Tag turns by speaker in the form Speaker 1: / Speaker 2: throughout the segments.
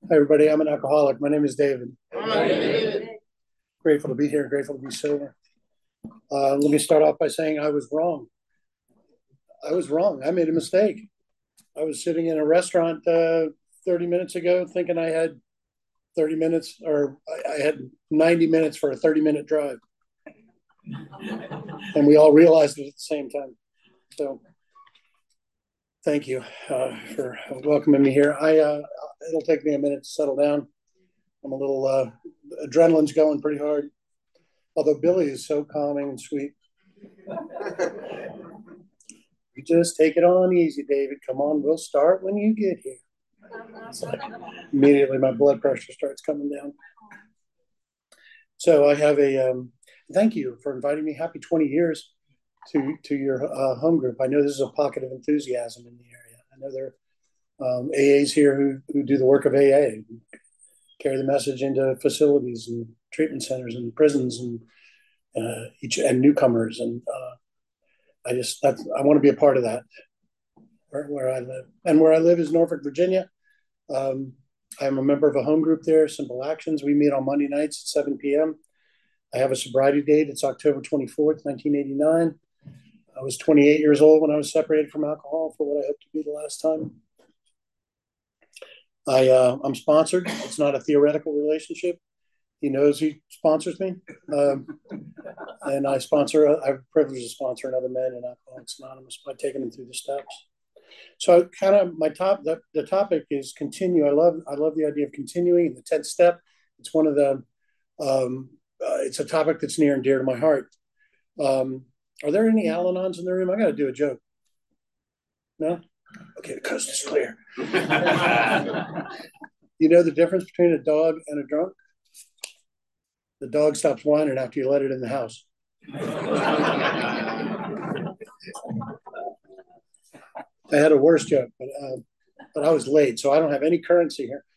Speaker 1: Hi, everybody. I'm an alcoholic. My name is David.
Speaker 2: Hi, David.
Speaker 1: Grateful to be here. Grateful to be sober. Let me start off by saying I was wrong. I was wrong. I made a mistake. I was sitting in a restaurant 30 minutes ago thinking I had 30 minutes or I had 90 minutes for a 30-minute drive. And we all realized it at the same time. So thank you for welcoming me here. It'll take me a minute to settle down. I'm a little adrenaline's going pretty hard. Although Billy is so calming and sweet. You just take it on easy, David. Come on, we'll start when you get here. It's like immediately my blood pressure starts coming down. So I have a thank you for inviting me. Happy 20 years to your home group. I know this is a pocket of enthusiasm in the area. I know there are AAs here who do the work of AA, carry the message into facilities and treatment centers and prisons and newcomers. And I want to be a part of that where I live. And where I live is Norfolk, Virginia. I'm a member of a home group there, Simple Actions. We meet on Monday nights at 7 p.m. I have a sobriety date. It's October 24th, 1989. I was 28 years old when I was separated from alcohol for what I hope to be the last time. I'm sponsored. It's not a theoretical relationship. He knows he sponsors me. And I have the privilege to sponsor another man in Alcoholics Anonymous by taking them through the steps. So kind of the topic is continue. I love the idea of continuing. The 10th step. It's one of the it's a topic that's near and dear to my heart. Are there any Al-Anons in the room? I got to do a joke. No? Okay, the coast is clear. You know the difference between a dog and a drunk? The dog stops whining after you let it in the house. I had a worse joke, but I was late, so I don't have any currency here.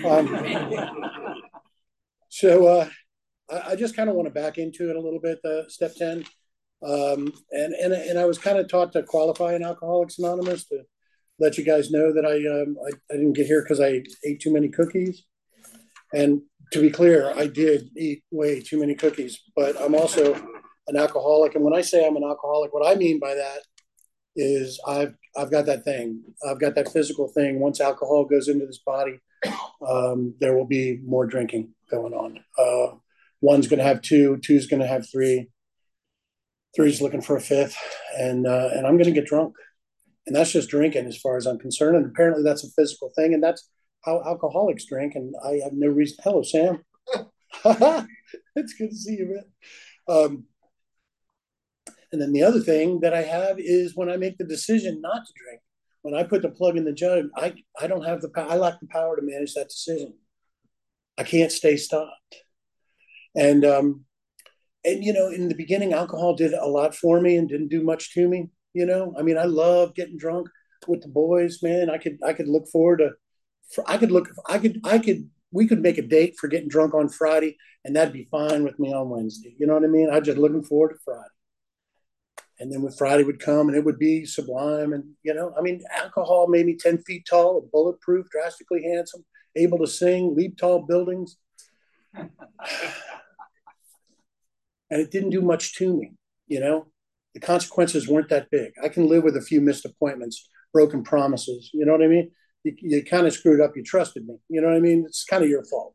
Speaker 1: I just kind of want to back into it a little bit, step 10. And I was kind of taught to qualify in Alcoholics Anonymous to let you guys know that I didn't get here because I ate too many cookies. And to be clear, I did eat way too many cookies, but I'm also an alcoholic. And when I say I'm an alcoholic, what I mean by that is I've got that thing. I've got that physical thing. Once alcohol goes into this body, there will be more drinking going on. One's going to have two, two's going to have three, three's looking for a fifth, and I'm going to get drunk. And that's just drinking as far as I'm concerned. And apparently that's a physical thing, and that's how alcoholics drink. And I have no reason. Hello, Sam. It's good to see you, man. And then the other thing that I have is when I make the decision not to drink, when I put the plug in the jug, I don't have the power. I lack the power to manage that decision. I can't stay stopped. And you know, in the beginning, alcohol did a lot for me and didn't do much to me. You know, I mean, I love getting drunk with the boys, man. I could look forward to, we could make a date for getting drunk on Friday, and that'd be fine with me on Wednesday. You know what I mean? I'm just looking forward to Friday. And then when Friday would come and it would be sublime. And, you know, I mean, alcohol made me 10 feet tall, bulletproof, drastically handsome, able to sing, leap tall buildings. And it didn't do much to me, you know? The consequences weren't that big. I can live with a few missed appointments, broken promises. You know what I mean? You kind of screwed up. You trusted me. You know what I mean? It's kind of your fault.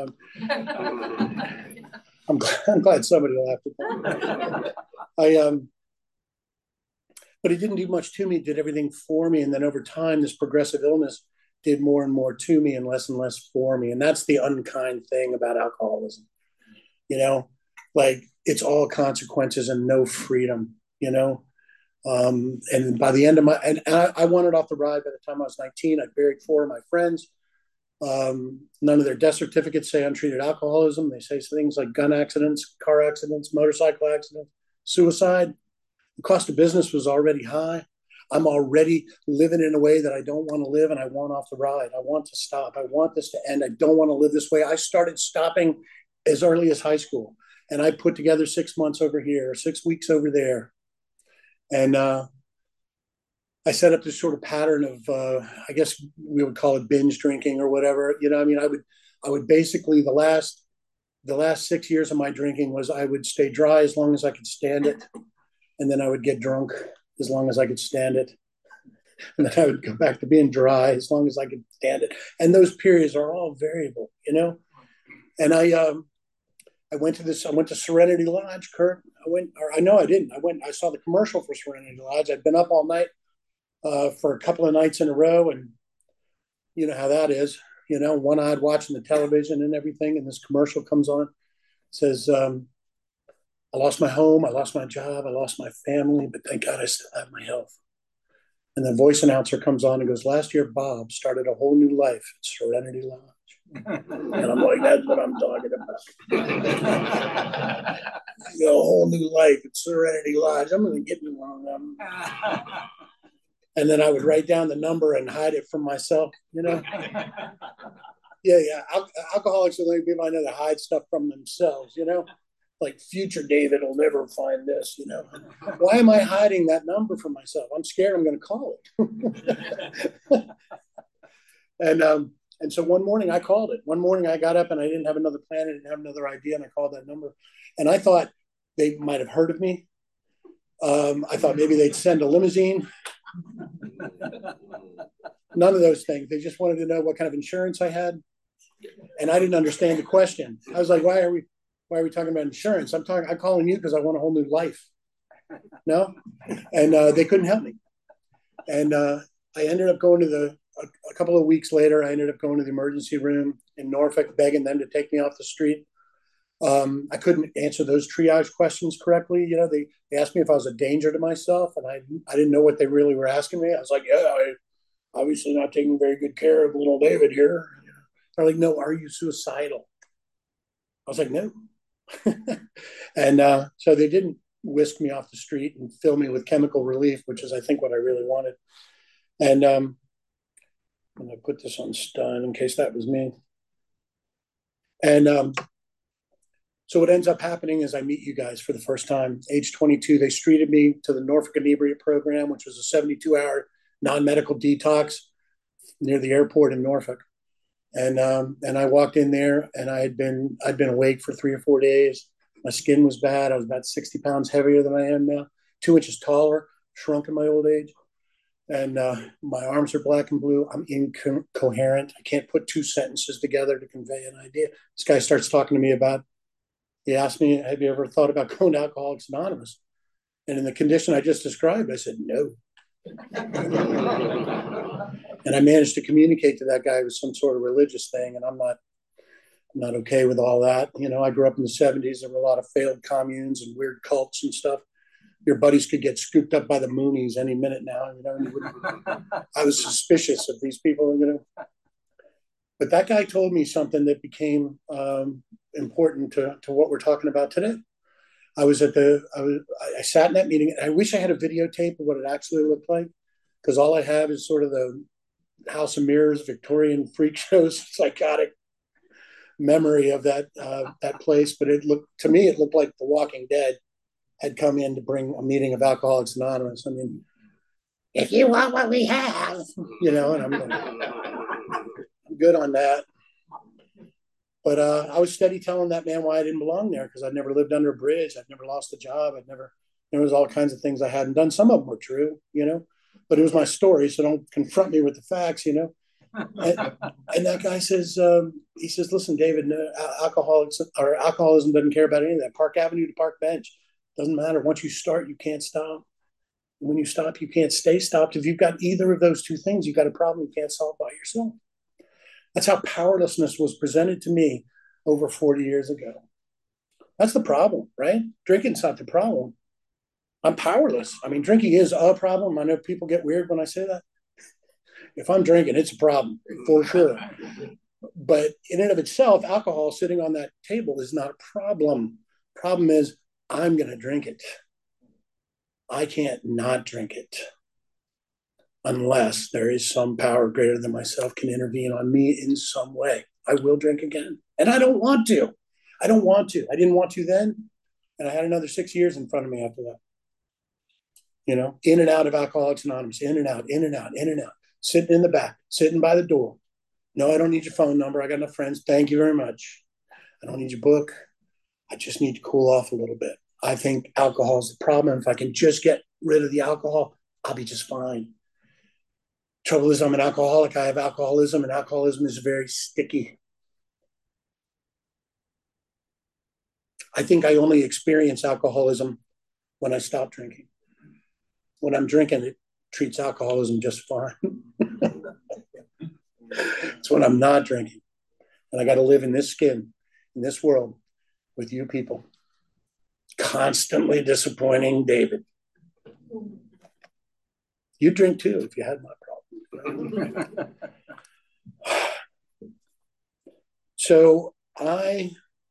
Speaker 1: I'm glad somebody laughed at that. But it didn't do much to me. It did everything for me. And then over time, this progressive illness did more and more to me and less for me. And that's the unkind thing about alcoholism. You know, like it's all consequences and no freedom, you know? And by the end of I wandered off the ride by the time I was 19. I buried 4 of my friends. None of their death certificates say untreated alcoholism. They say things like gun accidents, car accidents, motorcycle accidents, suicide. The cost of business was already high. I'm already living in a way that I don't want to live, and I want off the ride. I want to stop. I want this to end. I don't want to live this way. I started stopping as early as high school, and I put together 6 months over here, 6 weeks over there. And I set up this sort of pattern of, I guess we would call it binge drinking or whatever. I mean, I would basically the last 6 years of my drinking was I would stay dry as long as I could stand it, and then I would get drunk as long as I could stand it, and then I would go back to being dry as long as I could stand it. And those periods are all variable, And I went to this. I went to Serenity Lodge, Kurt. I went, or I know I didn't. I went. I saw the commercial for Serenity Lodge. I'd been up all night for a couple of nights in a row, and you know how that is. One-eyed watching the television and everything, and this commercial comes on. It says, "I lost my home. I lost my job. I lost my family, but thank God I still have my health." And the voice announcer comes on and goes, "Last year, Bob started a whole new life at Serenity Lodge." And I'm like, that's what I'm talking about. A whole new life at Serenity Lodge. I'm going to get me one of them. And then I would write down the number and hide it from myself, Yeah. Alcoholics are the only people I know that hide stuff from themselves, Like future David will never find this, Why am I hiding that number from myself? I'm scared I'm going to call it. And so one morning I called it. One morning I got up and I didn't have another plan. I didn't have another idea. And I called that number. And I thought they might have heard of me. I thought maybe they'd send a limousine. None of those things. They just wanted to know what kind of insurance I had. And I didn't understand the question. I was like, why are we talking about insurance? I'm calling you because I want a whole new life. No? And they couldn't help me. And I ended up going to a couple of weeks later, I ended up going to the emergency room in Norfolk, begging them to take me off the street. I couldn't answer those triage questions correctly. They asked me if I was a danger to myself, and I didn't know what they really were asking me. I was like, yeah, I obviously not taking very good care of little David here. They're like, no, are you suicidal? I was like, no. And so they didn't whisk me off the street and fill me with chemical relief, which is, I think, what I really wanted. And I'm going to put this on stun in case that was me. And so what ends up happening is I meet you guys for the first time. Age 22, they streeted me to the Norfolk Inebriate Program, which was a 72-hour non-medical detox near the airport in Norfolk. And I walked in there, and I'd been awake for 3 or 4 days. My skin was bad. I was about 60 pounds heavier than I am now, 2 inches taller, shrunk in my old age. And my arms are black and blue. I'm incoherent. I can't put 2 sentences together to convey an idea. This guy starts talking to me about, he asked me, have you ever thought about going to Alcoholics Anonymous? And in the condition I just described, I said, no. And I managed to communicate to that guy with some sort of religious thing, and I'm not okay with all that. I grew up in the 70s. There were a lot of failed communes and weird cults and stuff. Your buddies could get scooped up by the Moonies any minute now. I was suspicious of these people, But that guy told me something that became important to what we're talking about today. I sat in that meeting, and I wish I had a videotape of what it actually looked like, because all I have is sort of the House of Mirrors, Victorian freak shows, psychotic memory of that place. But to me, it looked like The Walking Dead had come in to bring a meeting of Alcoholics Anonymous. I mean, if you want what we have, and I'm good on that. But I was steady telling that man why I didn't belong there, because I'd never lived under a bridge. I'd never lost a job. There was all kinds of things I hadn't done. Some of them were true, but it was my story. So don't confront me with the facts, And that guy says, listen, David, alcoholism doesn't care about any of that. Park Avenue to Park Bench. Doesn't matter. Once you start, you can't stop. When you stop, you can't stay stopped. If you've got either of those two things, you've got a problem you can't solve by yourself. That's how powerlessness was presented to me over 40 years ago. That's the problem, right? Drinking's not the problem. I'm powerless. I mean, drinking is a problem. I know people get weird when I say that. If I'm drinking, it's a problem, for sure. But in and of itself, alcohol sitting on that table is not a problem. Problem is, I'm going to drink it. I can't not drink it unless there is some power greater than myself can intervene on me in some way. I will drink again. And I don't want to. I don't want to. I didn't want to then. And I had another 6 years in front of me after that. in and out of Alcoholics Anonymous, in and out, in and out, in and out, sitting in the back, sitting by the door. No, I don't need your phone number. I got enough friends. Thank you very much. I don't need your book. I just need to cool off a little bit. I think alcohol is the problem. If I can just get rid of the alcohol, I'll be just fine. Trouble is, I'm an alcoholic. I have alcoholism, and alcoholism is very sticky. I think I only experience alcoholism when I stop drinking. When I'm drinking, it treats alcoholism just fine. It's when I'm not drinking. And I got to live in this skin, in this world, with you people. Constantly disappointing David. You drink too if you had my problem. So I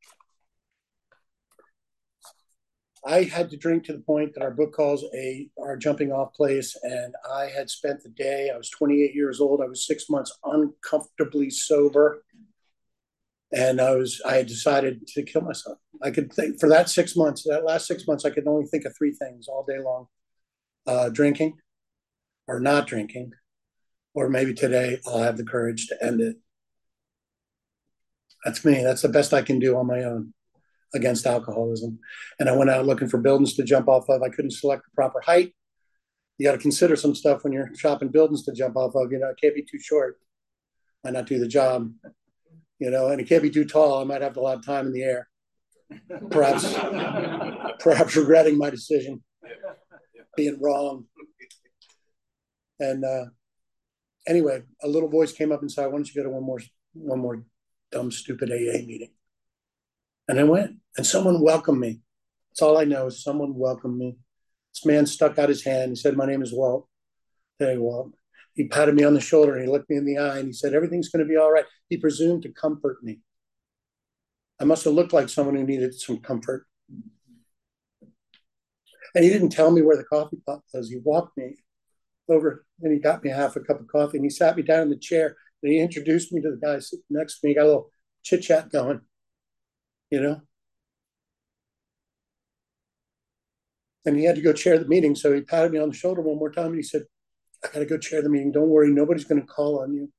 Speaker 1: had to drink to the point that our book calls our jumping off place. And I had spent the day, I was 28 years old. I was 6 months uncomfortably sober. And I had decided to kill myself. I could think for that 6 months, that last 6 months, I could only think of three things all day long: drinking or not drinking, or maybe today I'll have the courage to end it. That's me. That's the best I can do on my own against alcoholism. And I went out looking for buildings to jump off of. I couldn't select the proper height. You got to consider some stuff when you're shopping buildings to jump off of. It can't be too short. Might not do the job. And it can't be too tall. I might have a lot of time in the air. Perhaps regretting my decision, being wrong. And anyway, a little voice came up and said, "Why don't you go to one more dumb, stupid AA meeting?" And I went, and someone welcomed me. That's all I know is someone welcomed me. This man stuck out his hand. He said, "My name is Walt." Hey, Walt. He patted me on the shoulder and he looked me in the eye and he said, "Everything's going to be all right." He presumed to comfort me. I must have looked like someone who needed some comfort. And he didn't tell me where the coffee pot was. He walked me over and he got me half a cup of coffee and he sat me down in the chair and he introduced me to the guy sitting next to me. He got a little chit chat going, And he had to go chair the meeting. So he patted me on the shoulder one more time and he said, "I got to go chair the meeting. Don't worry. Nobody's going to call on you."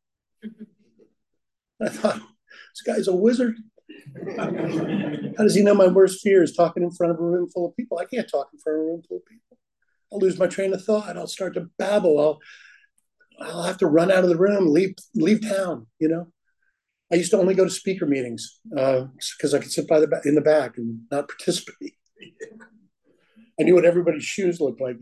Speaker 1: I thought, this guy's a wizard. How does he know my worst fear is talking in front of a room full of people? I can't talk in front of a room full of people. I'll lose my train of thought. I'll start to babble. I'll have to run out of the room, leave town. I used to only go to speaker meetings because I could sit in the back and not participate. I knew what everybody's shoes looked like.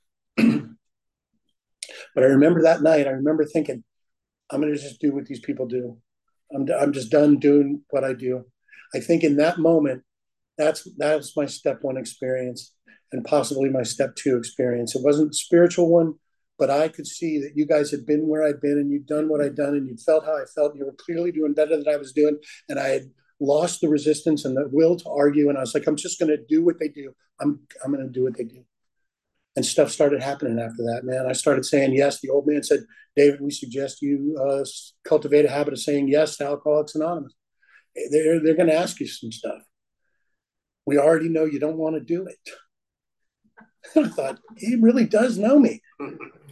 Speaker 1: But I remember that night, I remember thinking, I'm going to just do what these people do. I'm just done doing what I do. I think in that moment, that was my step one experience and possibly my step two experience. It wasn't a spiritual one, but I could see that you guys had been where I'd been and you'd done what I'd done and you'd felt how I felt. And you were clearly doing better than I was doing. And I had lost the resistance and the will to argue. And I was like, I'm just going to do what they do. I'm going to do what they do. And stuff started happening after that, man. I started saying yes. The old man said, "David, we suggest you cultivate a habit of saying yes to Alcoholics Anonymous. They're going to ask you some stuff. We already know you don't want to do it." I thought, he really does know me. Will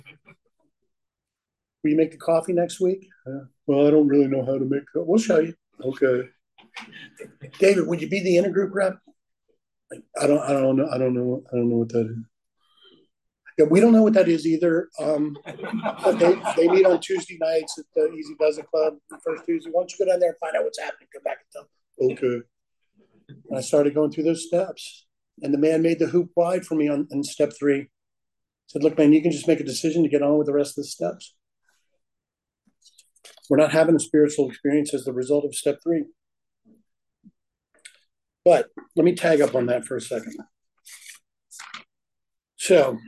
Speaker 1: you make the coffee next week? Well, I don't really know how to make it. We'll show you. Okay. David, would you be the intergroup rep? I don't know what that is. Yeah, we don't know what that is either. But they meet on Tuesday nights at the Easy Does It Club, the first Tuesday. Why don't you go down there and find out what's happening? Come back and tell them. Okay. And I started going through those steps. And the man made the hoop wide for me on step 3. He said, "Look, man, you can just make a decision to get on with the rest of the steps. We're not having a spiritual experience as the result of step 3. But let me tag up on that for a second. So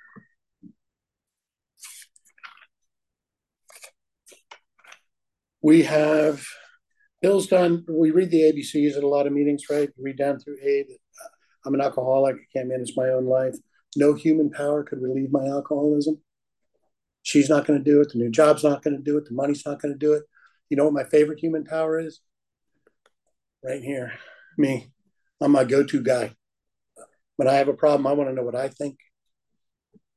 Speaker 1: we have Bill's done, we read the ABCs at a lot of meetings, right? We read down through A that I'm an alcoholic, I can't manage my own life. No human power could relieve my alcoholism. She's not going to do it. The new job's not going to do it. The money's not going to do it. You know what my favorite human power is? Right here, me. I'm my go-to guy. When I have a problem, I want to know what I think.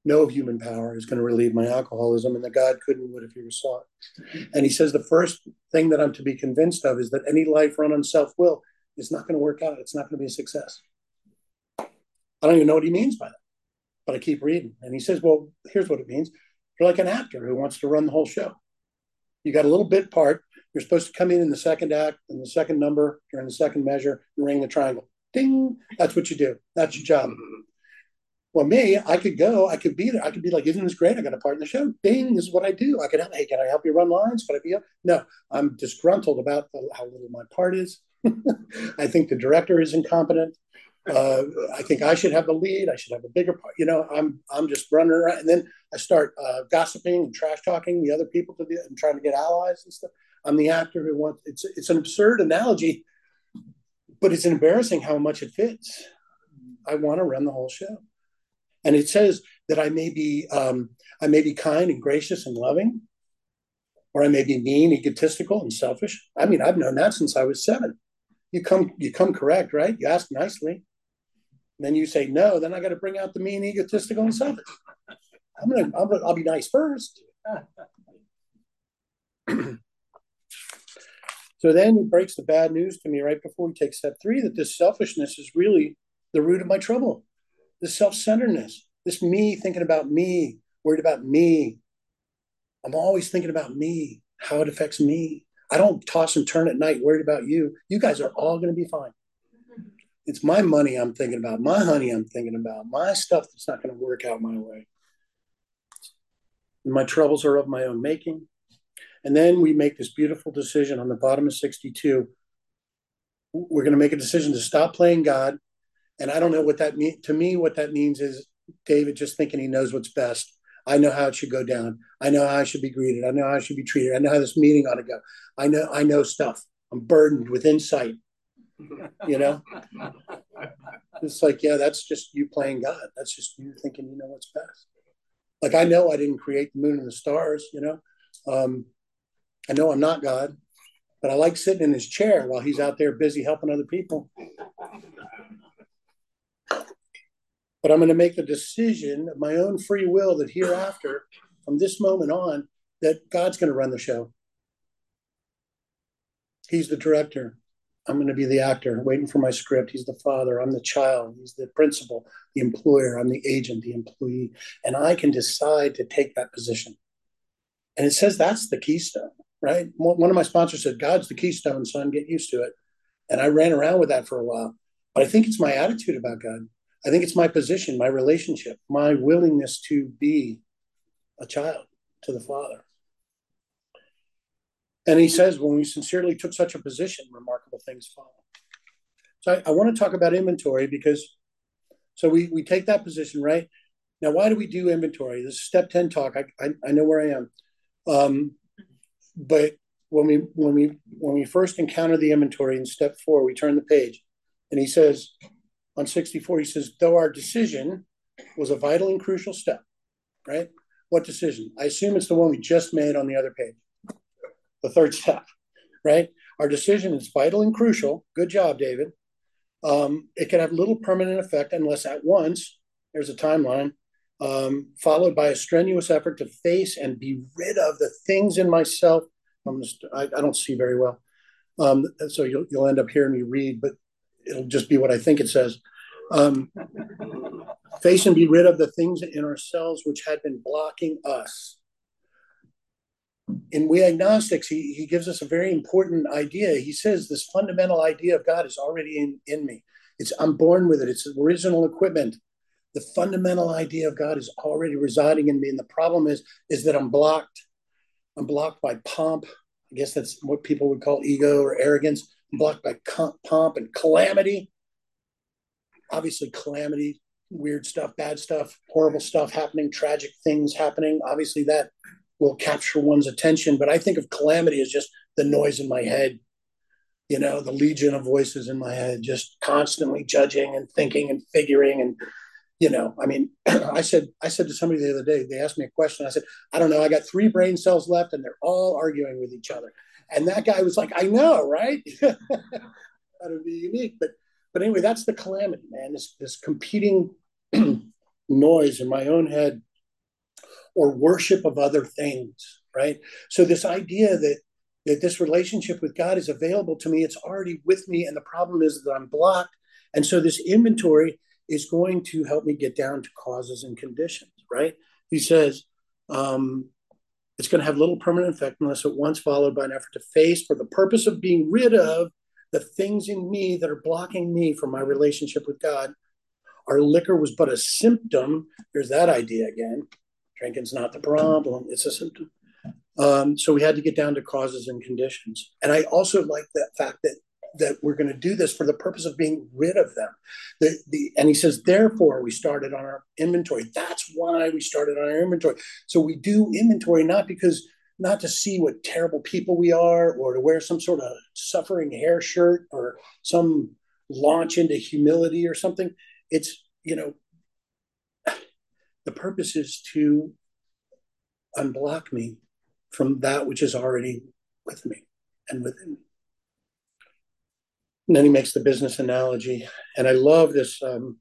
Speaker 1: no human power is going to relieve my alcoholism, and that God couldn't would if he was sought. And he says the first thing that I'm to be convinced of is that any life run on self-will is not going to work out. It's not going to be a success. I don't even know what he means by that, but I keep reading. And he says, well, here's what it means. You're like an actor who wants to run the whole show. You got a little bit part. You're supposed to come in the second act, in the second number, during the second measure, and ring the triangle. Ding. That's what you do. That's your job. Well, me, I could go. I could be there. I could be like, isn't this great? I got a part in the show. Ding. This is what I do. I could help. Hey, can I help you run lines? Can I be up? No, I'm disgruntled about how little my part is. I think the director is incompetent. I think I should have the lead. I should have a bigger part. I'm just running around, and then I start gossiping and trash talking the other people and trying to get allies and stuff. I'm the actor who wants. It's an absurd analogy, but it's embarrassing how much it fits. I want to run the whole show, and it says that I may be kind and gracious and loving, or I may be mean, egotistical, and selfish. I mean, I've known that since I was 7. You come correct, right? You ask nicely. Then you say no, then I got to bring out the mean, egotistical, and selfish. I'll be nice first. So then he breaks the bad news to me right before we take step 3 that this selfishness is really the root of my trouble. This self-centeredness, this me thinking about me, worried about me. I'm always thinking about me, how it affects me. I don't toss and turn at night worried about you. You guys are all going to be fine. It's my money I'm thinking about, my honey I'm thinking about, my stuff that's not going to work out my way. My troubles are of my own making. And then we make this beautiful decision on the bottom of 62. We're going to make a decision to stop playing God. And I don't know what that means. To me, what that means is David just thinking he knows what's best. I know how it should go down. I know how I should be greeted. I know how I should be treated. I know how this meeting ought to go. I know stuff. I'm burdened with insight. It's like, yeah, that's just you playing God. That's just you thinking you know what's best. Like, I know I didn't create the moon and the stars, I know I'm not God, but I like sitting in his chair while he's out there busy helping other people. But I'm going to make the decision of my own free will that hereafter, from this moment on, that God's going to run the show. He's the director. I'm going to be the actor waiting for my script. He's the father. I'm the child. He's the principal, the employer. I'm the agent, the employee. And I can decide to take that position. And it says that's the keystone, right? One of my sponsors said, God's the keystone, son, get used to it. And I ran around with that for a while. But I think it's my attitude about God. I think it's my position, my relationship, my willingness to be a child to the Father. And he says, when we sincerely took such a position, remarkable things follow. So I want to talk about inventory because, so we take that position, right? Now, why do we do inventory? This is step 10 talk. I know where I am. But when we first encounter the inventory in step 4, we turn the page, and he says, on 64, he says, though our decision was a vital and crucial step, right? What decision? I assume it's the one we just made on the other page. The third step, right? Our decision is vital and crucial. Good job, David. It can have little permanent effect unless at once, there's a timeline, followed by a strenuous effort to face and be rid of the things in myself. I don't see very well. So you'll end up hearing me read, but it'll just be what I think it says. Face and be rid of the things in ourselves which had been blocking us. In We Agnostics, he gives us a very important idea. He says this fundamental idea of God is already in me. I'm born with it. It's original equipment. The fundamental idea of God is already residing in me. And the problem is that I'm blocked. I'm blocked by pomp. I guess that's what people would call ego or arrogance. I'm blocked by pomp and calamity. Obviously, calamity, weird stuff, bad stuff, horrible stuff happening, tragic things happening. Obviously, that will capture one's attention. But I think of calamity as just the noise in my head, the legion of voices in my head, just constantly judging and thinking and figuring. And, I said to somebody the other day, they asked me a question. I said, I don't know. I got 3 brain cells left and they're all arguing with each other. And that guy was like, I know, right? That would be unique. But anyway, that's the calamity, man. This competing noise in my own head or worship of other things, right? So this idea that this relationship with God is available to me, it's already with me, and the problem is that I'm blocked. And so this inventory is going to help me get down to causes and conditions, right? He says, it's going to have little permanent effect unless at once followed by an effort to face, for the purpose of being rid of the things in me that are blocking me from my relationship with God. Our liquor was but a symptom. There's that idea again. Drinking's not the problem, it's a symptom. So we had to get down to causes and conditions. And I also like that fact that we're going to do this for the purpose of being rid of them. And he says, therefore, we started on our inventory. That's why we started on our inventory. So we do inventory not to see what terrible people we are, or to wear some sort of suffering hair shirt, or some launch into humility or something. It's, the purpose is to unblock me from that which is already with me and within me. And then he makes the business analogy. And I love this.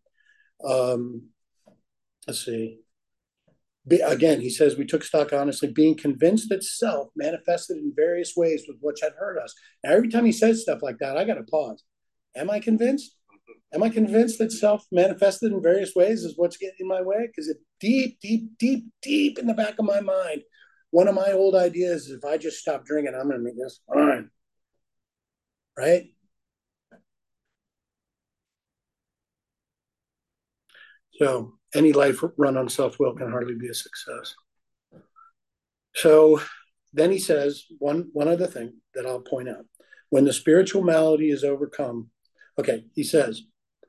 Speaker 1: Let's see. Again, he says, we took stock honestly, being convinced that self manifested in various ways with which had hurt us. Now, every time he says stuff like that, I got to pause. Am I convinced? Am I convinced that self manifested in various ways is what's getting in my way? Because it deep, deep, deep, deep in the back of my mind, one of my old ideas is if I just stop drinking, I'm going to make this fine. Right? So any life run on self-will can hardly be a success. So then he says one other thing that I'll point out. When the spiritual malady is overcome, okay, he says,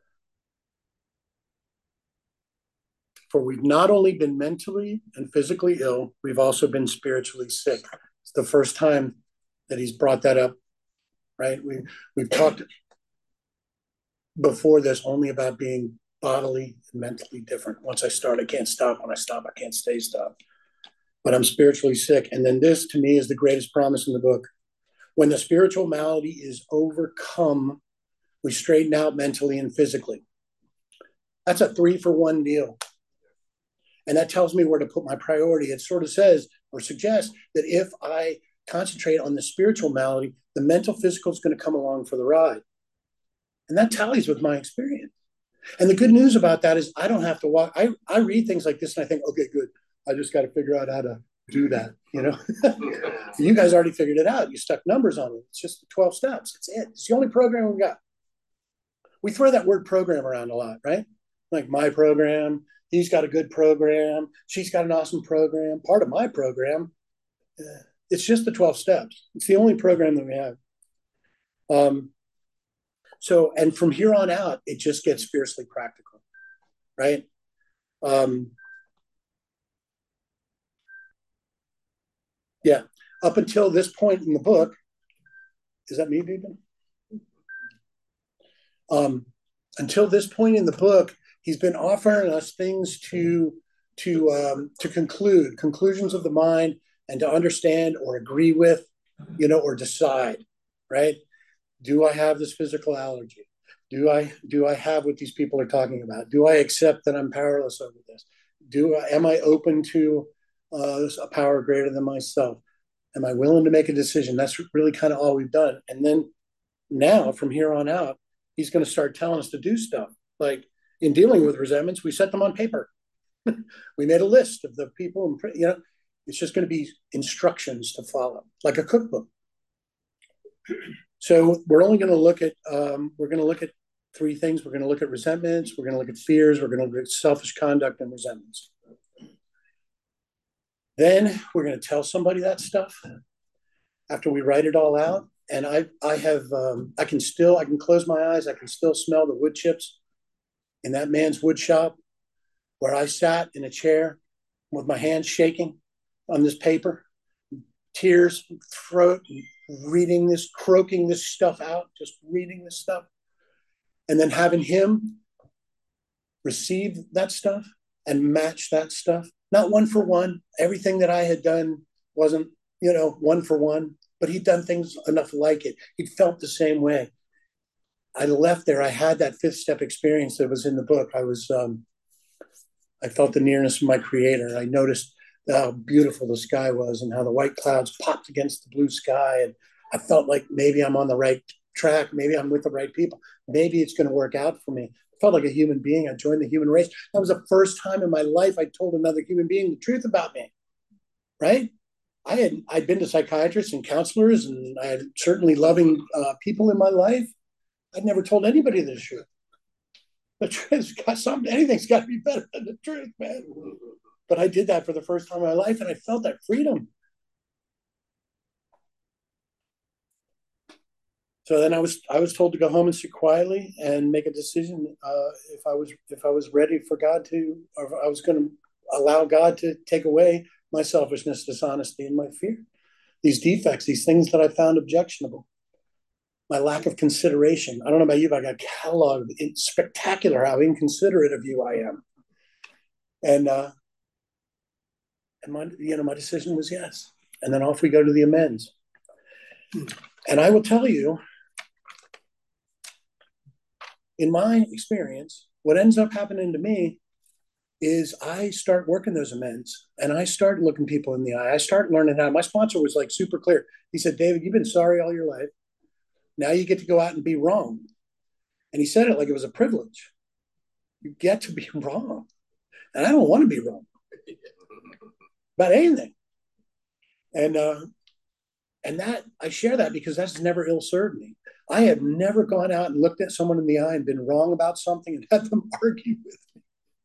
Speaker 1: for we've not only been mentally and physically ill, we've also been spiritually sick. It's the first time that he's brought that up, right? We've talked before this only about being bodily and mentally different. Once I start, I can't stop. When I stop, I can't stay stopped. But I'm spiritually sick. And then this, to me, is the greatest promise in the book. When the spiritual malady is overcome, we straighten out mentally and physically. That's a 3-for-1 deal. And that tells me where to put my priority. It sort of says or suggests that if I concentrate on the spiritual malady, the mental physical is going to come along for the ride. And that tallies with my experience. And the good news about that is I don't have to walk. I read things like this and I think, okay, good. I just got to figure out how to do that. You guys already figured it out. You stuck numbers on it. It's just the 12 steps. It's it. It's the only program we got. We throw that word program around a lot, right? Like my program, he's got a good program. She's got an awesome program. Part of my program, it's just the 12 steps. It's the only program that we have. So, and from here on out, it just gets fiercely practical, right? Yeah. Up until this point in the book, is that me, David? Until this point in the book, he's been offering us things to conclusions of the mind, and to understand or agree with, or decide, right? Do I have this physical allergy? Do I have what these people are talking about? Do I accept that I'm powerless over this? Am I open to a power greater than myself? Am I willing to make a decision? That's really kind of all we've done. And then now, from here on out, he's going to start telling us to do stuff. Like in dealing with resentments, we set them on paper. We made a list of the people, and it's just going to be instructions to follow, like a cookbook. So we're only going to look at 3 things. We're going to look at resentments. We're going to look at fears. We're going to look at selfish conduct and resentments. Then we're going to tell somebody that stuff after we write it all out. And I can close my eyes. I can still smell the wood chips in that man's wood shop where I sat in a chair with my hands shaking on this paper, tears, throat, croaking this stuff out, just reading this stuff. And then having him receive that stuff and match that stuff. Not 1-for-1. Everything that I had done wasn't, 1-for-1, but he'd done things enough like it. He'd felt the same way. I left there. I had that 5th step experience that was in the book. I felt the nearness of my creator. I noticed how beautiful the sky was and how the white clouds popped against the blue sky. And I felt like maybe I'm on the right track. Maybe I'm with the right people. Maybe it's going to work out for me. I felt like a human being. I joined the human race. That was the first time in my life I told another human being the truth about me, right? I'd been to psychiatrists and counselors, and I had certainly loving people in my life. I'd never told anybody the truth. The truth's got something. Anything's got to be better than the truth, man. But I did that for the first time in my life, and I felt that freedom. So then I was told to go home and sit quietly and make a decision if I was ready for God to, or if I was going to allow God to take away my selfishness, dishonesty, and my fear. These defects, these things that I found objectionable, my lack of consideration. I don't know about you, but I got a catalog. It's spectacular how inconsiderate of you I am. And my decision was yes. And then off we go to the amends. And I will tell you, in my experience, what ends up happening to me is I start working those amends and I start looking people in the eye. I start learning how. My sponsor was like super clear. He said, David, you've been sorry all your life. Now you get to go out and be wrong. And he said it like it was a privilege. You get to be wrong. And I don't want to be wrong about anything. And that I share that because that's never ill served me. I have never gone out and looked at someone in the eye and been wrong about something and had them argue with me.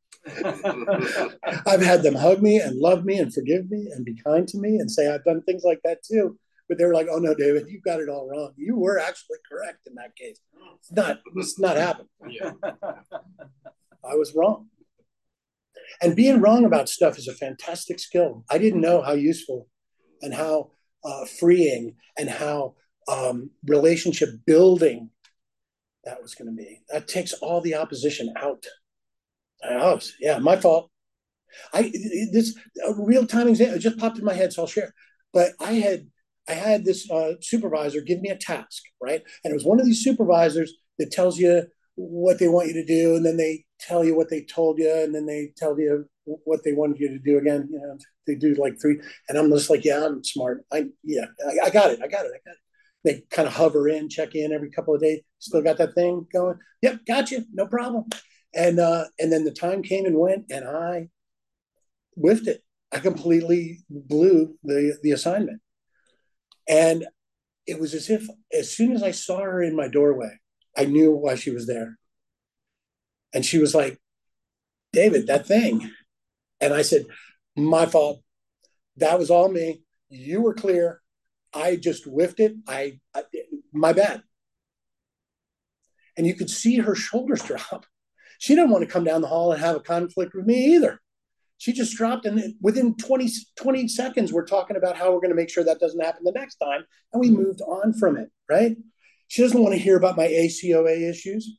Speaker 1: I've had them hug me and love me and forgive me and be kind to me and say I've done things like that too. But they're like, oh no, David, you got it all wrong. You were actually correct in that case. It's not happened. Yeah. I was wrong. And being wrong about stuff is a fantastic skill. I didn't know how useful and how freeing and how relationship building that was going to be. That takes all the opposition out. Oh, yeah, my fault. This a real time example just popped in my head, so I'll share. But I had this supervisor give me a task, right? And it was one of these supervisors that tells you what they want you to do, and then they tell you what they told you, and then they tell you what they wanted you to do again. You know, they do like three, and I'm just like, yeah, I'm smart. I got it. They kind of hover in, check in every couple of days. Still got that thing going? Yep, got you, no problem. And then the time came and went, and I whiffed it. I completely blew the assignment. And it was as if as soon as I saw her in my doorway, I knew why she was there. And she was like, David, that thing. And I said, my fault. That was all me. You were clear. I just whiffed it. My bad. And you could see her shoulders drop. She didn't want to come down the hall and have a conflict with me either. She just dropped, and within 20 seconds, we're talking about how we're going to make sure that doesn't happen the next time. And we moved on from it, right? She doesn't want to hear about my ACOA issues.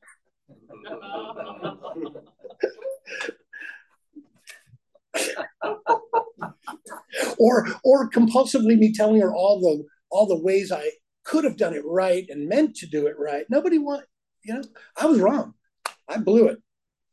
Speaker 1: or compulsively me telling her all the ways I could have done it right and meant to do it right. Nobody want, I was wrong. I blew it.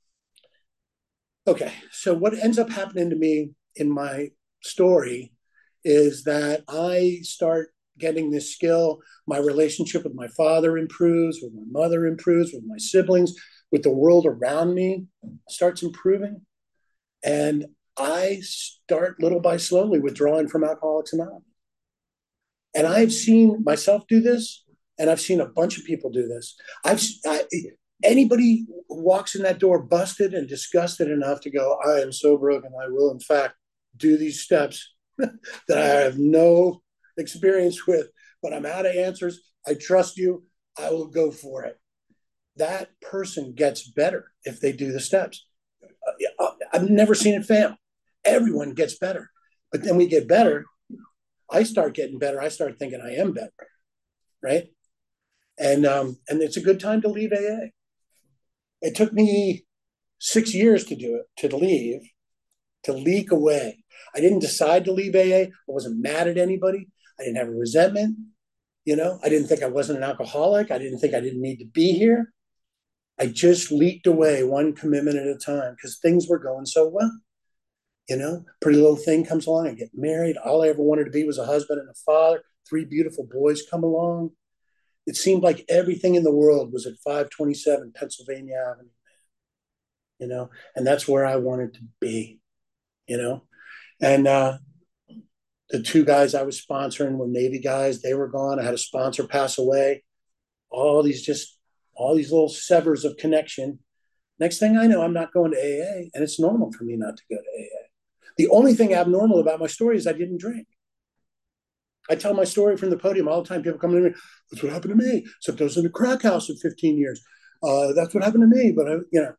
Speaker 1: Okay, so what ends up happening to me in my story is that I start getting this skill. My relationship with my father improves, with my mother improves, with my siblings, with the world around me starts improving. And I start little by slowly withdrawing from Alcoholics Anonymous. And I've seen myself do this, and I've seen a bunch of people do this. Anybody who walks in that door busted and disgusted enough to go, I am so broken, I will in fact do these steps that I have no experience with, but I'm out of answers. I trust you. I will go for it. That person gets better if they do the steps. I've never seen it fail. Everyone gets better. But then we get better. I start getting better. I start thinking I am better, right? And it's a good time to leave AA. It took me 6 years to do it, to leave, to leak away. I didn't decide to leave AA. I wasn't mad at anybody. I didn't have a resentment. I didn't think I wasn't an alcoholic. I didn't think I didn't need to be here. I just leaked away one commitment at a time because things were going so well. Pretty little thing comes along. I get married. All I ever wanted to be was a husband and a father. 3 beautiful boys come along. It seemed like everything in the world was at 527 Pennsylvania Avenue, and that's where I wanted to be, and the 2 guys I was sponsoring were Navy guys. They were gone. I had a sponsor pass away. All these little severs of connection. Next thing I know, I'm not going to AA, and it's normal for me not to go to AA. The only thing abnormal about my story is I didn't drink. I tell my story from the podium all the time. People come to me, that's what happened to me. Except I was in a crack house for 15 years. That's what happened to me. But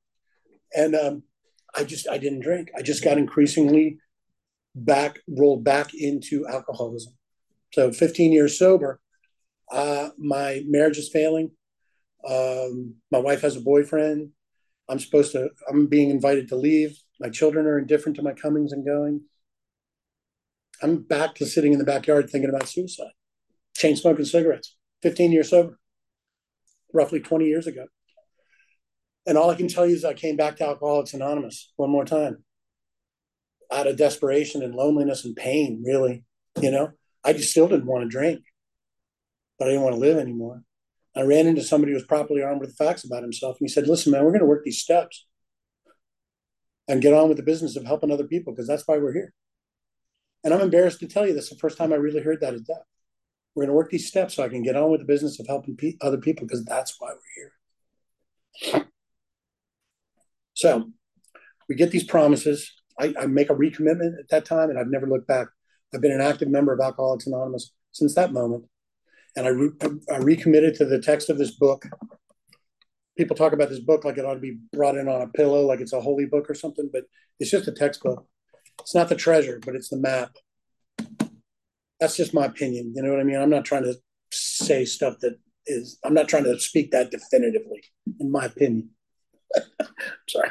Speaker 1: I didn't drink. I just got increasingly rolled back into alcoholism. So 15 years sober. My marriage is failing. My wife has a boyfriend. I'm being invited to leave. My children are indifferent to my comings and goings. I'm back to sitting in the backyard thinking about suicide. Chain smoking cigarettes. 15 years sober. Roughly 20 years ago. And all I can tell you is I came back to Alcoholics Anonymous one more time. Out of desperation and loneliness and pain, really. I just still didn't want to drink. But I didn't want to live anymore. I ran into somebody who was properly armed with facts about himself. And he said, listen, man, we're going to work these steps and get on with the business of helping other people because that's why we're here. And I'm embarrassed to tell you this is the first time I really heard that at death. We're going to work these steps so I can get on with the business of helping other people because that's why we're here. So we get these promises. I make a recommitment at that time, and I've never looked back. I've been an active member of Alcoholics Anonymous since that moment. And I recommitted to the text of this book. People talk about this book like it ought to be brought in on a pillow, like it's a holy book or something, but it's just a textbook. It's not the treasure, but it's the map. That's just my opinion. You know what I mean? I'm not trying to say stuff I'm not trying to speak that definitively, in my opinion. Sorry.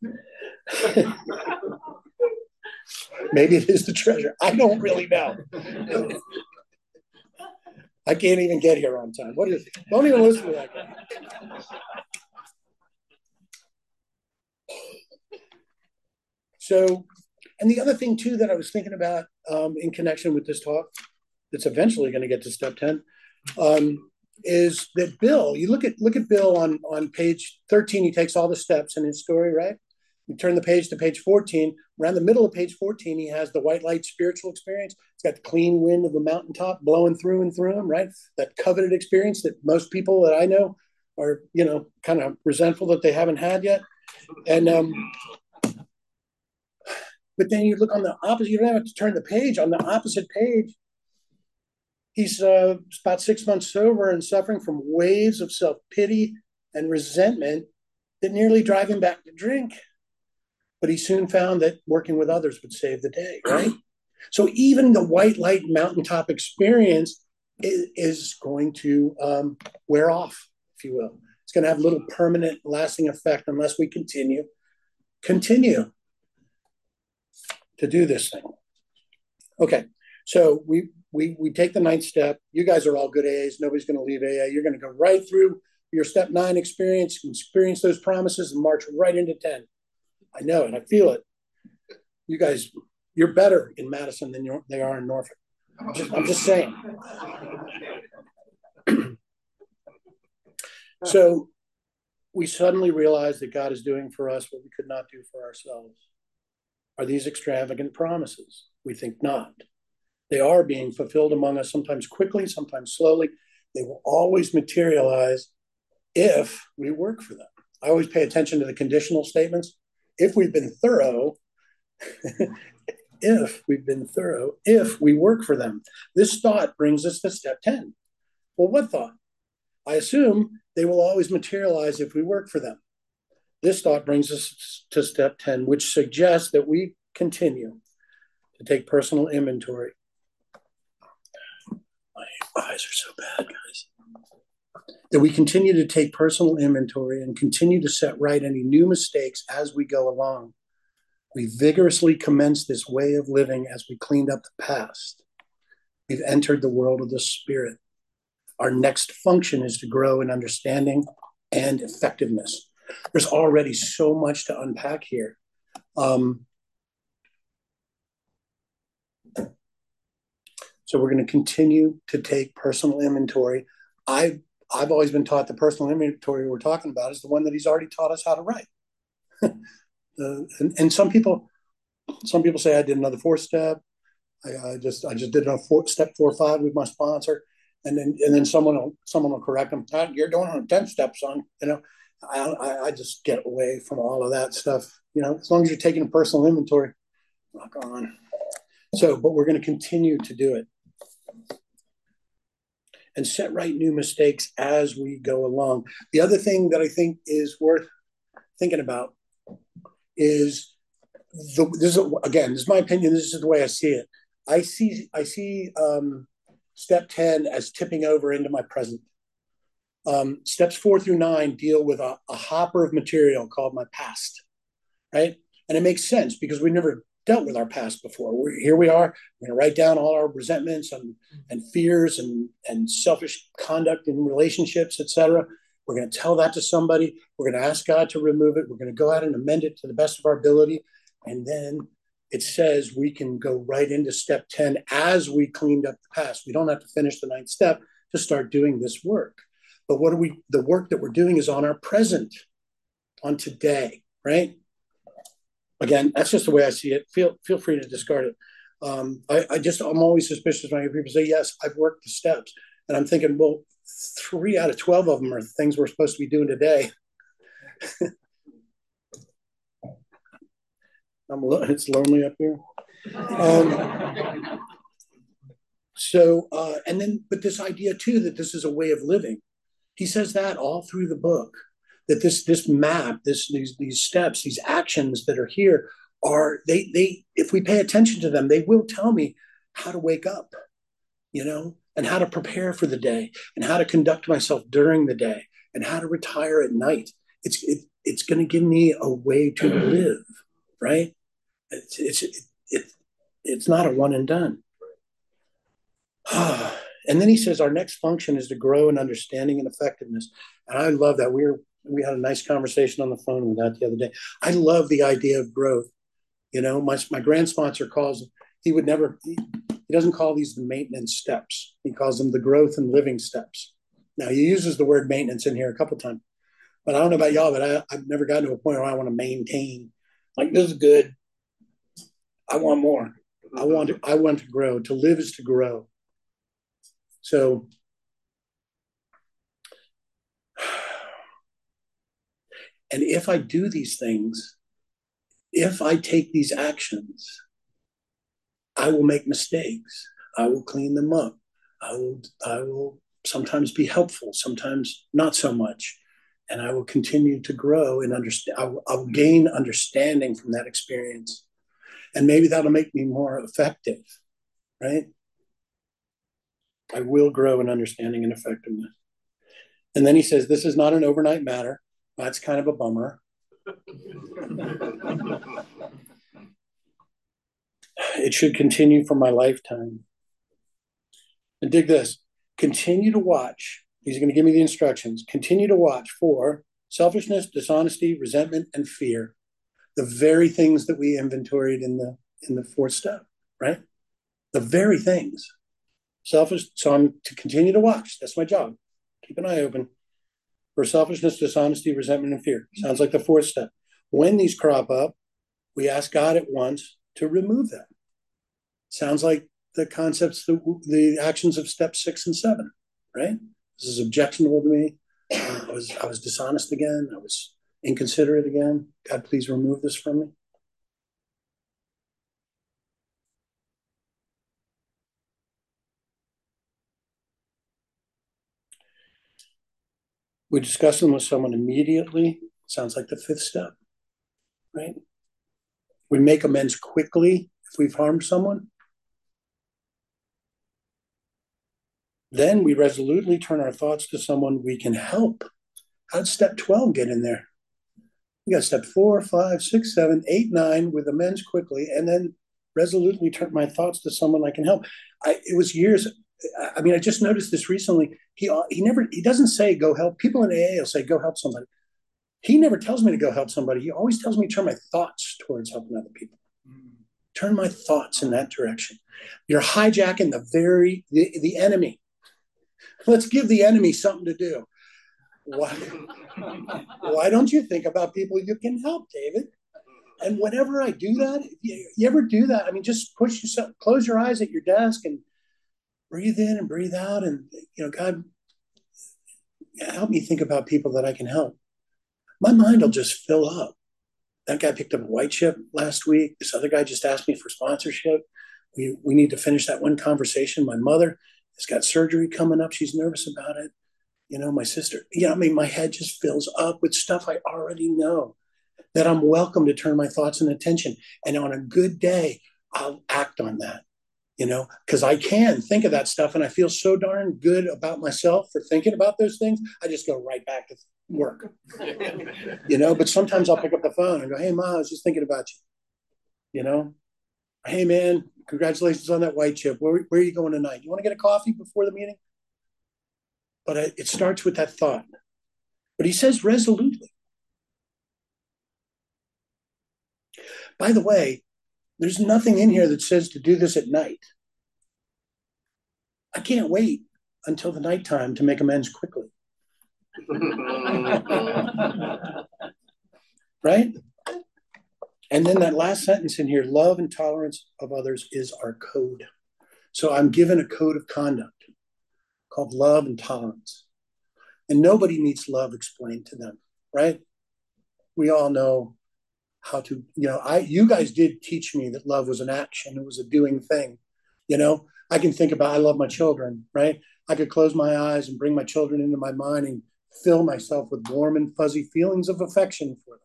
Speaker 1: Maybe it is the treasure. I don't really know. I can't even get here on time. Don't even listen to that guy. So, and the other thing too that I was thinking about in connection with this talk, that's eventually going to get to step 10, is that Bill. You look at Bill on page 13. He takes all the steps in his story, right? You turn the page to page 14. Around the middle of page 14, he has the white light spiritual experience. It's got the clean wind of the mountaintop blowing through and through him, right? That coveted experience that most people that I know are, kind of resentful that they haven't had yet. And but then you look on the opposite. You don't have to turn the page. On the opposite page, he's about 6 months sober and suffering from waves of self-pity and resentment that nearly drive him back to drink. But he soon found that working with others would save the day, right? So even the white light mountaintop experience is going to wear off, if you will. It's going to have little permanent, lasting effect unless we continue to do this thing. Okay, so we take the 9th step. You guys are all good AAs. Nobody's going to leave AA. You're going to go right through your step 9 experience those promises, and march right into 10. I know it. I feel it. You guys, you're better in Madison than they are in Norfolk. I'm just saying. So we suddenly realize that God is doing for us what we could not do for ourselves. Are these extravagant promises? We think not. They are being fulfilled among us, sometimes quickly, sometimes slowly. They will always materialize if we work for them. I always pay attention to the conditional statements. If we've been thorough, if we work for them. This thought brings us to step 10. Well, what thought? I assume they will always materialize if we work for them. This thought brings us to step 10, which suggests that we continue to take personal inventory. My eyes are so bad, guys. That we continue to take personal inventory and continue to set right any new mistakes as we go along. We vigorously commence this way of living as we cleaned up the past. We've entered the world of the spirit. Our next function is to grow in understanding and effectiveness. There's already so much to unpack here. So we're going to continue to take personal inventory. I've always been taught the personal inventory we're talking about is the one that he's already taught us how to write. And some people say I did another 4-step. I just did a step 4 or 5 with my sponsor, and then someone will correct them. You're doing a 10-step, son. I just get away from all of that stuff. As long as you're taking a personal inventory, rock on. So, but we're going to continue to do it and set right new mistakes as we go along. The other thing that I think is worth thinking about is this is my opinion. This is the way I see it. I see step 10 as tipping over into my present. Steps 4 through 9 deal with a hopper of material called my past, right? And it makes sense because we never dealt with our past before. Here we are. We're going to write down all our resentments and fears and selfish conduct in relationships, etc. We're going to tell that to somebody. We're going to ask God to remove it. We're going to go out and amend it to the best of our ability. And then it says we can go right into step 10 as we cleaned up the past. We don't have to finish the 9th step to start doing this work. But the work that we're doing is on our present, on today, right? Again, that's just the way I see it. Feel free to discard it. I'm always suspicious when I hear people say, yes, I've worked the steps. And I'm thinking, well, 3 out of 12 of them are things we're supposed to be doing today. It's lonely up here. But this idea too, that this is a way of living. He says that all through the book, that this map, these steps, these actions that are here they if we pay attention to them, they will tell me how to wake up, and how to prepare for the day, and how to conduct myself during the day, and how to retire at night. It's going to give me a way to live, right? It's not a one and done. And then he says our next function is to grow in understanding and effectiveness. And I love that. We had a nice conversation on the phone with that the other day. I love the idea of growth. My grand sponsor he doesn't call these the maintenance steps. He calls them the growth and living steps. Now he uses the word maintenance in here a couple of times, but I don't know about y'all, but I've never gotten to a point where I want to maintain. Like, this is good. I want more. I want to grow. To live is to grow. So, and if I do these things, if I take these actions, I will make mistakes. I will clean them up. I will sometimes be helpful, sometimes not so much. And I will continue to grow and understand. I'll gain understanding from that experience. And maybe that'll make me more effective, right? I will grow in understanding and effectiveness. And then he says, this is not an overnight matter. That's kind of a bummer. It should continue for my lifetime. And dig this. Continue to watch. He's going to give me the instructions. Continue to watch for selfishness, dishonesty, resentment, and fear. The very things that we inventoried in the 4th step, right? The very things. Selfish. So I'm to continue to watch. That's my job. Keep an eye open for selfishness, dishonesty, resentment, and fear. Sounds like the 4th step. When these crop up, we ask God at once to remove them. Sounds like the concepts, the actions of step 6 and 7, right? This is objectionable to me. I was dishonest again. I was inconsiderate again. God, please remove this from me. We discuss them with someone immediately. Sounds like the 5th step, right? We make amends quickly if we've harmed someone. Then we resolutely turn our thoughts to someone we can help. How did step 12 get in there? We got step 4, 5, 6, 7, 8, 9 with amends quickly, and then resolutely turn my thoughts to someone I can help. It was years. I mean, I just noticed this recently. He doesn't say go help. People in AA will say go help somebody. He never tells me to go help somebody. He always tells me to turn my thoughts towards helping other people. Turn my thoughts in that direction. You're hijacking the enemy. Let's give the enemy something to do. Why don't you think about people you can help, David? And whenever I do that, you ever do that? I mean, just push yourself, close your eyes at your desk and breathe in and breathe out. And, God, help me think about people that I can help. My mind will just fill up. That guy picked up a white chip last week. This other guy just asked me for sponsorship. We need to finish that one conversation. My mother has got surgery coming up. She's nervous about it. My sister, my head just fills up with stuff I already know, that I'm welcome to turn my thoughts and attention. And on a good day, I'll act on that, because I can think of that stuff. And I feel so darn good about myself for thinking about those things. I just go right back to work, but sometimes I'll pick up the phone and go, hey, Ma, I was just thinking about you, hey, man, congratulations on that white chip. Where are you going tonight? You want to get a coffee before the meeting? But it starts with that thought. But he says resolutely. By the way, there's nothing in here that says to do this at night. I can't wait until the nighttime to make amends quickly. Right? And then that last sentence in here, love and tolerance of others is our code. So I'm given a code of conduct called love and tolerance. And nobody needs love explained to them, right? We all know how to, you guys did teach me that love was an action. It was a doing thing. I can think about, I love my children, right? I could close my eyes and bring my children into my mind and fill myself with warm and fuzzy feelings of affection for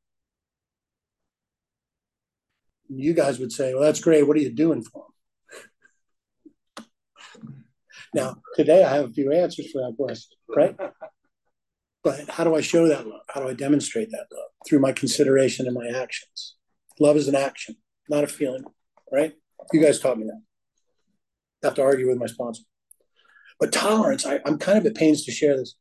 Speaker 1: them. You guys would say, well, that's great. What are you doing for them? Now, today I have a few answers for that question, right? But how do I show that love? How do I demonstrate that love? Through my consideration and my actions. Love is an action, not a feeling, right? You guys taught me that. I have to argue with my sponsor. But tolerance, I'm kind of at pains to share this.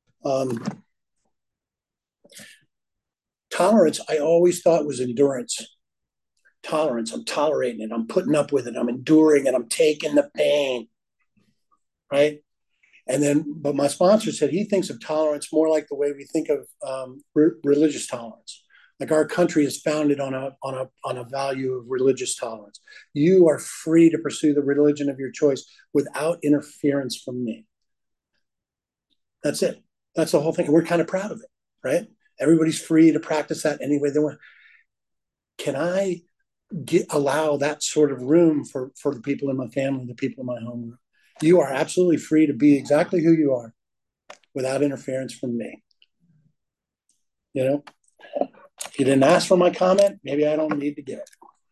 Speaker 1: Tolerance, I always thought was endurance. Tolerance, I'm tolerating it. I'm putting up with it. I'm enduring it. I'm taking the pain, right? But my sponsor said he thinks of tolerance more like the way we think of religious tolerance. Like our country is founded on a value of religious tolerance. You are free to pursue the religion of your choice without interference from me. That's it. That's the whole thing. We're kind of proud of it, right? Everybody's free to practice that any way they want. Can I allow that sort of room for the people in my family, the people in my home? You are absolutely free to be exactly who you are without interference from me. You didn't ask for my comment. Maybe I don't need to get it.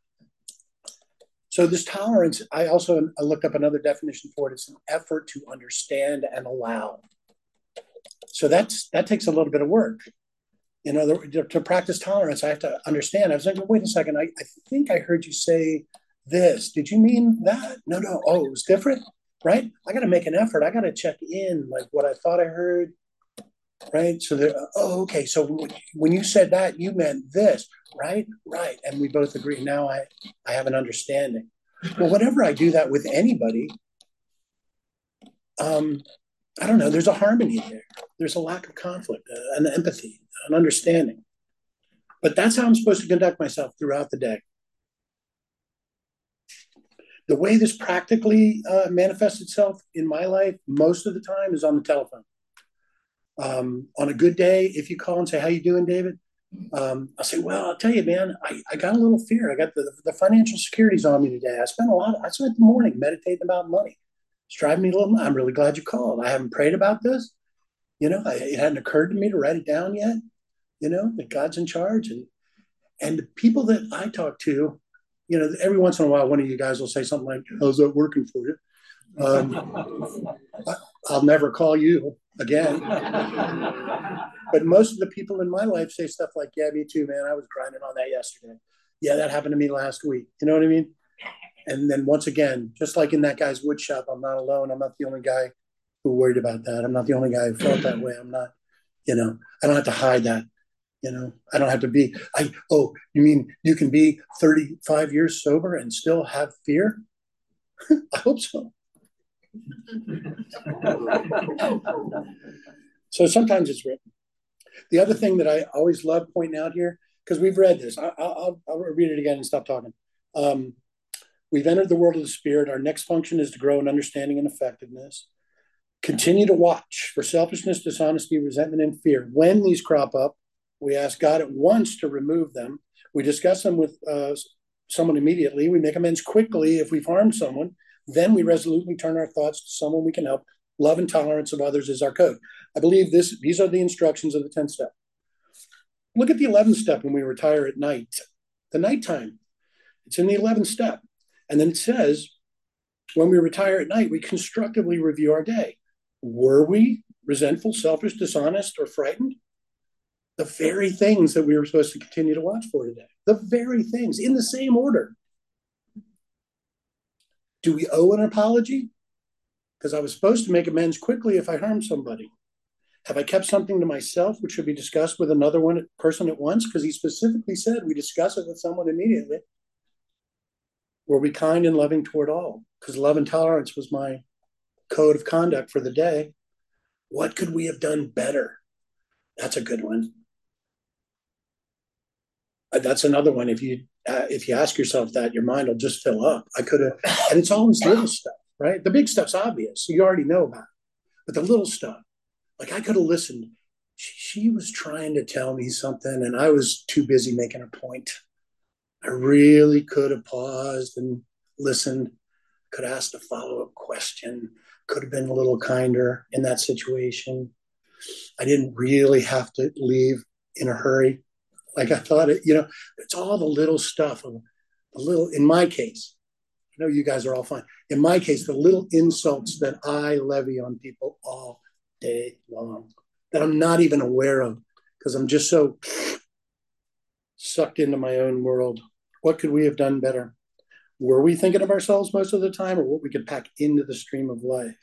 Speaker 1: So this tolerance, I looked up another definition for it. It's an effort to understand and allow. So that takes a little bit of work. To practice tolerance, I have to understand. I was like, wait a second. I think I heard you say this. Did you mean that? No. Oh, it was different, right? I got to make an effort. I got to check in, like what I thought I heard, right? So okay. So when you said that, you meant this, right? Right. And we both agree. Now I have an understanding. Well, whenever I do that with anybody, I don't know, there's a harmony there. There's a lack of conflict, an empathy, an understanding. But that's how I'm supposed to conduct myself throughout the day. The way this practically manifests itself in my life most of the time is on the telephone. On a good day, if you call and say, how you doing, David? I'll say, well, I'll tell you, man, I got a little fear. I got the financial securities on me today. I spent the morning meditating about money. It's driving me a little. I'm really glad you called. I haven't prayed about this. It hadn't occurred to me to write it down yet. That God's in charge. And the people that I talk to, every once in a while, one of you guys will say something like, how's that working for you? I'll never call you again. But most of the people in my life say stuff like, yeah, me too, man. I was grinding on that yesterday. Yeah, that happened to me last week. You know what I mean? And then once again, just like in that guy's wood shop, I'm not alone. I'm not the only guy who worried about that. I'm not the only guy who felt that way. I'm not, I don't have to hide that. I don't have to be, oh, you mean you can be 35 years sober and still have fear? I hope so. So sometimes it's written. The other thing that I always love pointing out here, because we've read this, I'll read it again and stop talking. We've entered the world of the spirit. Our next function is to grow in understanding and effectiveness. Continue to watch for selfishness, dishonesty, resentment, and fear. When these crop up, we ask God at once to remove them. We discuss them with someone immediately. We make amends quickly if we've harmed someone. Then we resolutely turn our thoughts to someone we can help. Love and tolerance of others is our code. I believe these are the instructions of the 10th step. Look at the 11th step when we retire at night. The nighttime. It's in the 11th step. And then it says, when we retire at night, we constructively review our day. Were we resentful, selfish, dishonest, or frightened? The very things that we were supposed to continue to watch for today. The very things in the same order. Do we owe an apology? Because I was supposed to make amends quickly if I harmed somebody. Have I kept something to myself which should be discussed with another person at once? Because he specifically said we discuss it with someone immediately. Were we kind and loving toward all? Because love and tolerance was my code of conduct for the day. What could we have done better? That's a good one. That's another one. If you ask yourself that, your mind will just fill up. I could have, and it's always little stuff, right? The big stuff's obvious, so you already know about it. But the little stuff, like I could have listened. She was trying to tell me something, and I was too busy making a point. I really could have paused and listened. Could have asked a follow-up question. Could have been a little kinder in that situation. I didn't really have to leave in a hurry. Like I thought it's all the little stuff of the little, in my case, I know you guys are all fine. In my case, the little insults that I levy on people all day long that I'm not even aware of because I'm just so sucked into my own world. What could we have done better? Were we thinking of ourselves most of the time or what we could pack into the stream of life?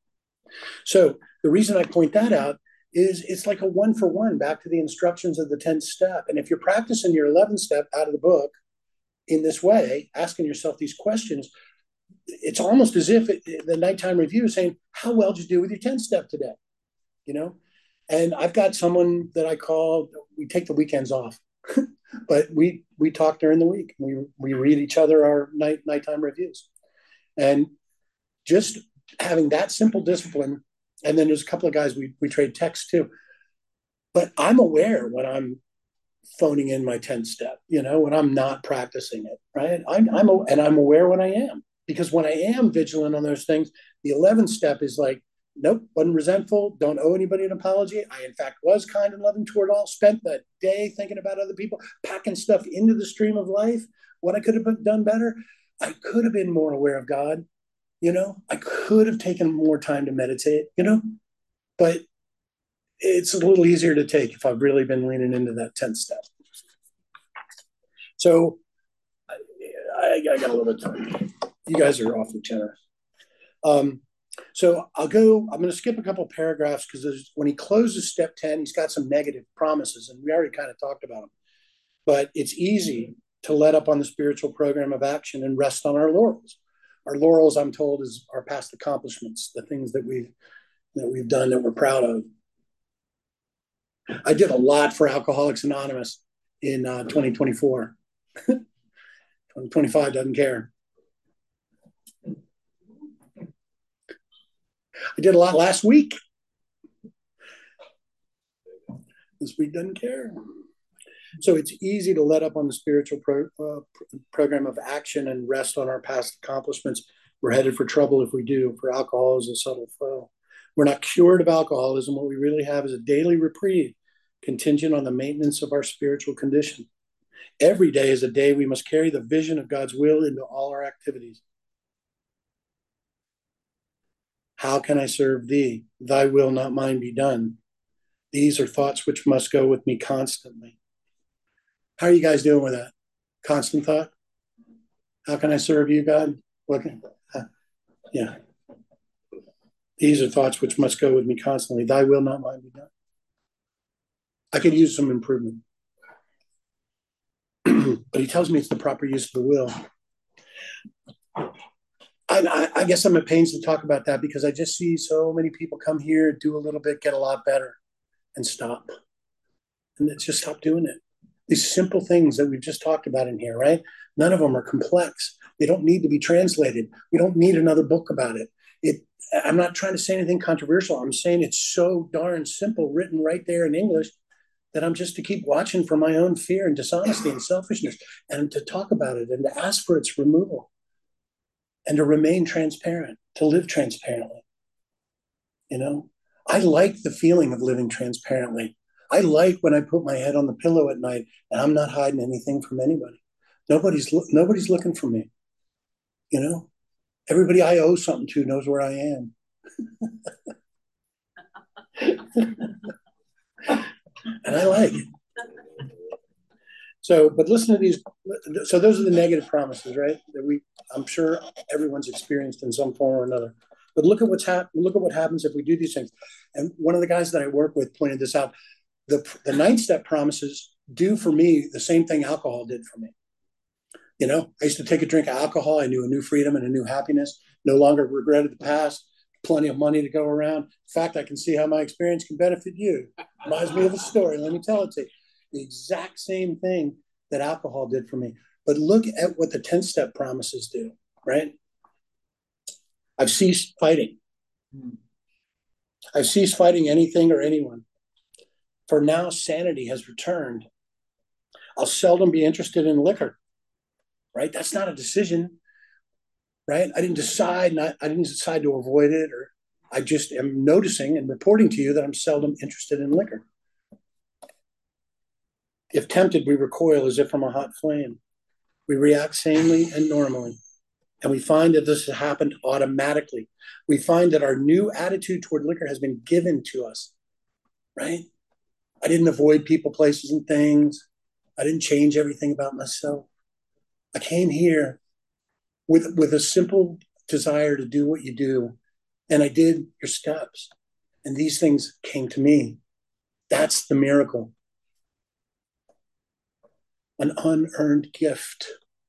Speaker 1: So the reason I point that out is it's like a 1-for-1 back to the instructions of the 10th step. And if you're practicing your 11th step out of the book in this way, asking yourself these questions, it's almost as if the nighttime review is saying, how well did you do with your 10th step today? And I've got someone that I call, we take the weekends off, but we talk during the week. We read each other our nighttime reviews. And just having that simple discipline, and then there's a couple of guys we trade texts too. But I'm aware when I'm phoning in my 10th step, when I'm not practicing it, right? I'm aware when I am, because when I am vigilant on those things, the 11th step is like, nope, wasn't resentful, don't owe anybody an apology. I, in fact, was kind and loving toward all, spent that day thinking about other people, packing stuff into the stream of life. What I could have done better, I could have been more aware of God. I could have taken more time to meditate, but it's a little easier to take if I've really been leaning into that 10th step. So I got a little bit of time. You guys are awfully generous. So I'm going to skip a couple of paragraphs because when he closes step 10, he's got some negative promises, and we already kind of talked about them. But it's easy to let up on the spiritual program of action and rest on our laurels. Our laurels, I'm told, is our past accomplishments, the things that we've done that we're proud of. I did a lot for Alcoholics Anonymous in 2024. 2025 doesn't care. I did a lot last week. This week doesn't care. So it's easy to let up on the spiritual program of action and rest on our past accomplishments. We're headed for trouble if we do, for alcohol is a subtle foe. We're not cured of alcoholism. What we really have is a daily reprieve contingent on the maintenance of our spiritual condition. Every day is a day we must carry the vision of God's will into all our activities. How can I serve thee? Thy will, not mine, be done. These are thoughts which must go with me constantly. How are you guys doing with that? Constant thought? How can I serve you, God? Yeah. These are thoughts which must go with me constantly. Thy will, not mine, be done. I could use some improvement. but he tells me it's the proper use of the will. I guess I'm at pains to talk about that because I just see so many people come here, do a little bit, get a lot better, and stop. And it's just stop doing it. These simple things that we've just talked about in here, right? None of them are complex. They don't need to be translated. We don't need another book about it. I'm not trying to say anything controversial. I'm saying it's so darn simple, written right there in English, that I'm just to keep watching for my own fear and dishonesty and selfishness, and to talk about it and to ask for its removal, and to remain transparent, to live transparently. I like the feeling of living transparently. I like when I put my head on the pillow at night and I'm not hiding anything from anybody. Nobody's looking for me. Everybody I owe something to knows where I am. And I like it. So, but listen to these. So those are the negative promises, right? That I'm sure everyone's experienced in some form or another. But look at what happens if we do these things. And one of the guys that I work with pointed this out. The 9th step promises do for me the same thing alcohol did for me. I used to take a drink of alcohol. I knew a new freedom and a new happiness. No longer regretted the past. Plenty of money to go around. In fact, I can see how my experience can benefit you. Reminds me of a story. Let me tell it to you. The exact same thing that alcohol did for me. But look at what the 10th step promises do, right? I've ceased fighting. I've ceased fighting anything or anyone. For now, sanity has returned. I'll seldom be interested in liquor, right? That's not a decision, right? I didn't decide to avoid it, or I just am noticing and reporting to you that I'm seldom interested in liquor. If tempted, we recoil as if from a hot flame. We react sanely and normally. And we find that this has happened automatically. We find that our new attitude toward liquor has been given to us, right? I didn't avoid people, places, and things. I didn't change everything about myself. I came here with a simple desire to do what you do. And I did your steps. And these things came to me. That's the miracle. An unearned gift.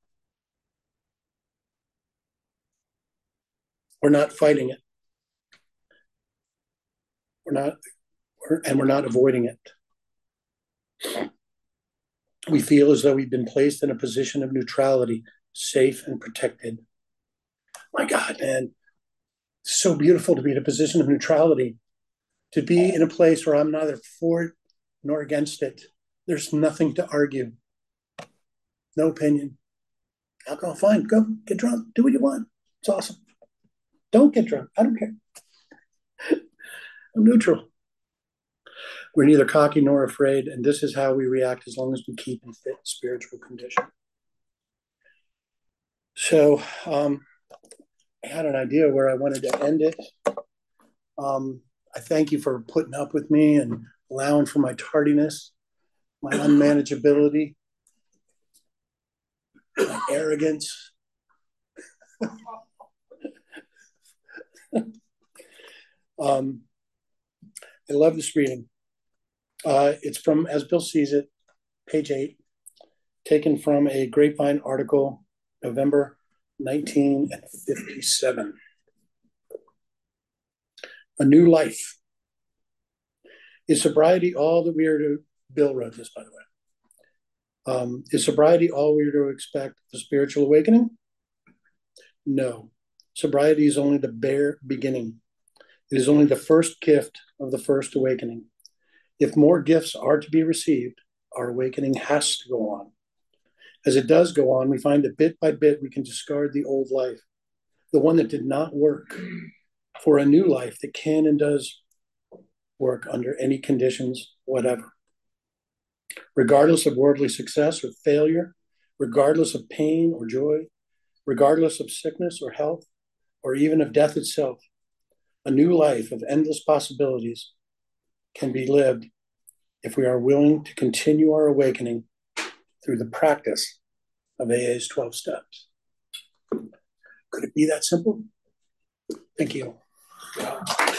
Speaker 1: We're not fighting it. We're not avoiding it. We feel as though we've been placed in a position of neutrality, safe and protected. My God, man, it's so beautiful to be in a position of neutrality, to be in a place where I'm neither for it nor against it. There's nothing to argue. No opinion. Alcohol, fine, go, get drunk, do what you want. It's awesome. Don't get drunk, I don't care. I'm neutral. We're neither cocky nor afraid, and this is how we react as long as we keep in fit spiritual condition. So I had an idea where I wanted to end it. I thank you for putting up with me and allowing for my tardiness, my unmanageability, my arrogance. I love this reading. It's from As Bill Sees It, page 8, taken from a Grapevine article, November 1957. A new life. Is sobriety all that we are to... Bill wrote this, by the way. Is sobriety all we are to expect of a spiritual awakening? No. Sobriety is only the bare beginning. It is only the first gift of the first awakening. If more gifts are to be received, our awakening has to go on. As it does go on, we find that bit by bit we can discard the old life, the one that did not work, for a new life that can and does work under any conditions, whatever. Regardless of worldly success or failure, regardless of pain or joy, regardless of sickness or health, or even of death itself, a new life of endless possibilities can be lived if we are willing to continue our awakening through the practice of AA's 12 steps. Could it be that simple? Thank you.